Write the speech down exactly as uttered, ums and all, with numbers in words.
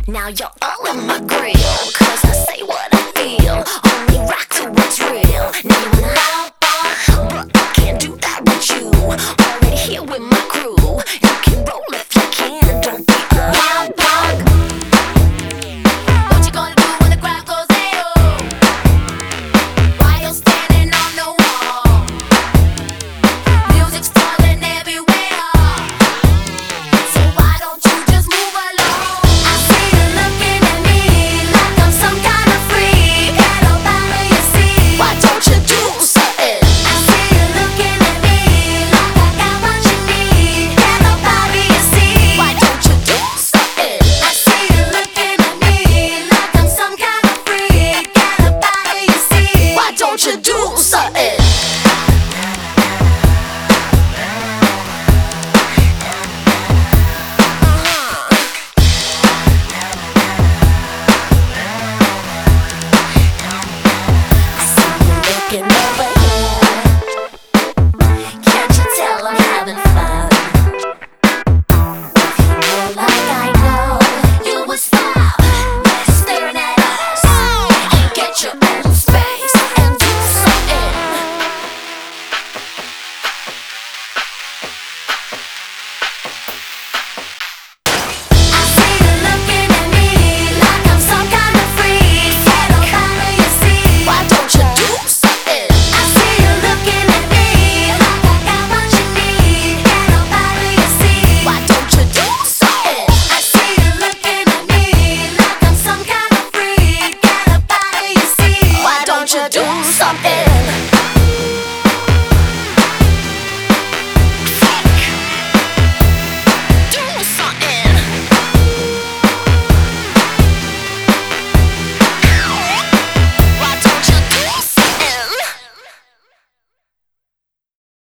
Now you're all in my grill, cause I say what I feel. Only rock to what's real. Now you wanna hop on, but I can't do that with you. Already here with my crew. You can roll if you can, don't be a wild dog. What you gonna do when the crowd goes hey-oh? While you're standing on the wall, music's falling everywhere. So why don't you just move along? I see you looking at me like I'm some kind of freak. Get up out of your seat. Why don't you do something? I see you looking at me like I got what you need. Get up out of your seat. Why don't you do something? I see you looking at me like I'm some kind of freak. Get up out of your seat. Why don't you do something? Looking over here, can't you tell I'm having fun? If you know like I know, you would stop staring at us and get your own space and do something. I see you looking at me like I'm some kind of freak. Get up out of your seat. Why don't you do something? I see you looking at me like I got what you need. Get up out of your seat. Why don't you do something? I see you looking at me like I'm some kind of freak. Get up out of your seat. Why don't you do something?